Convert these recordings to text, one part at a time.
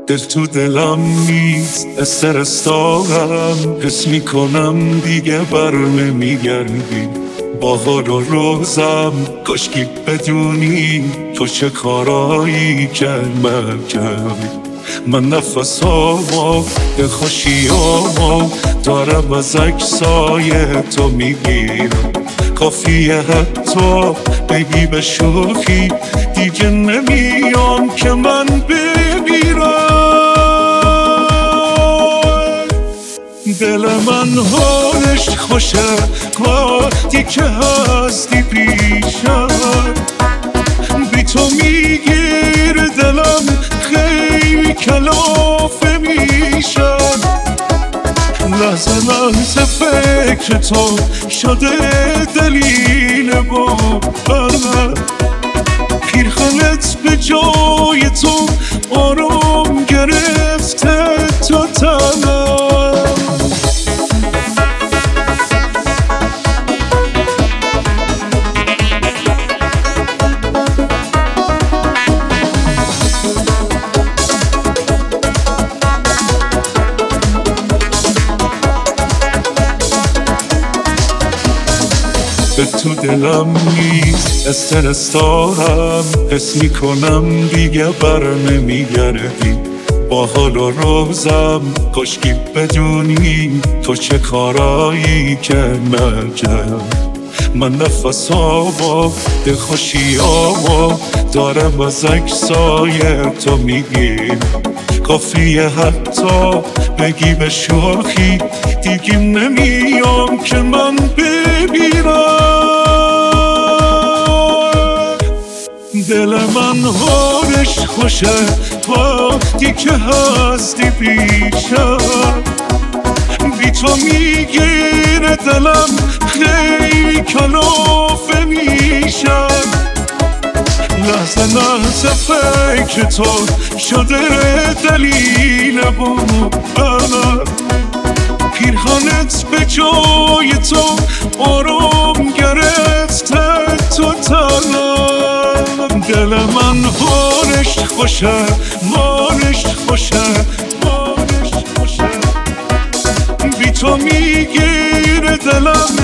دل تو دلم نیست، استرس دارم، حس میکنم دیگه بر نمیگردی. بهار و روزم کاشکی بدونی تو چه کارایی کردی. من نفسامو خوشیامو دارم از عکسای تو میگیرم. کافیه حتی بگی به شوخی دیگه نمیام که من بمیرم. دل من حالش خوشه وقتی که هستی پیشم. بی تو میگیر دلم خیلی کلافه میشم. لحظه فکر تو شده دلیل باورم. پیرهنت به جای تو آرام گرفته تو تنم. تو دلم نیست، استرس دارم، حس میکنم دیگه بر نمیگردی. با حال و روزم کاشکی بدونی تو چه کارایی که من کردم. من نفسامو خوشیامو دارم از عکسای تو میگیرم. کافیه حتی بگی به شوخی دیگه نمیام که من بمیرم. دل من حالش خوشه وقتی که هستی پیشم. بی تو میگیره دلم خیلی کلافه میشم. لحظه فکر تو شده دلیل باورم. پیرهنت به جای تو آرام گرفته تو تنم. دل من حالش خوشه بی تو میگیره دلم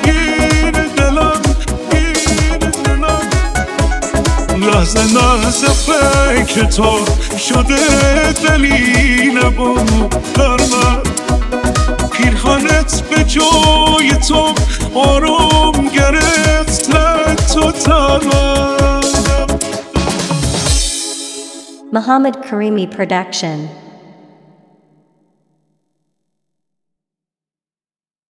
لحظه فکر تو شده دلیل باورم. پیرهنت به جای تو آرام گرفته تو تنم. Muhammad Karimi Production.